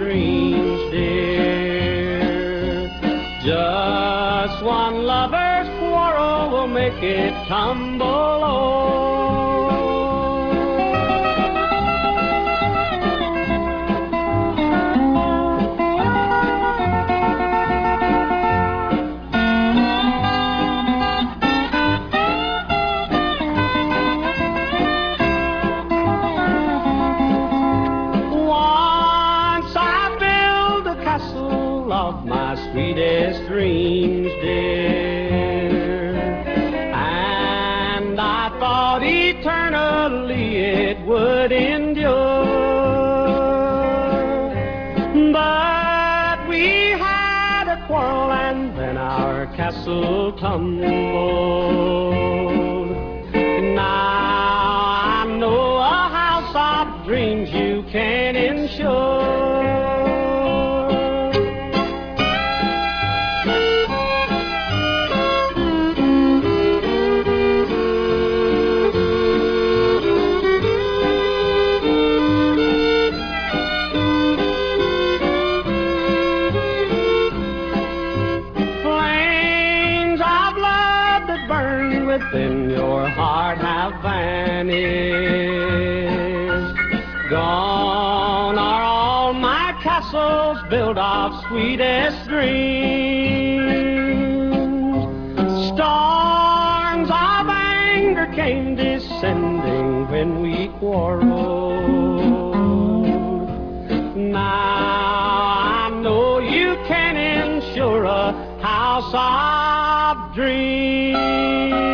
dreams, dear. Just one lover's quarrel will make it tumble over. Of my sweetest dreams, dear, and I thought eternally it would endure, but we had a quarrel and then our castle tumbled. Now I know a house of dreams you can insure. Within your heart have vanished. Gone are all my castles built of sweetest dreams. Storms of anger came descending when we quarreled. Now I know you can ensure a house of dreams.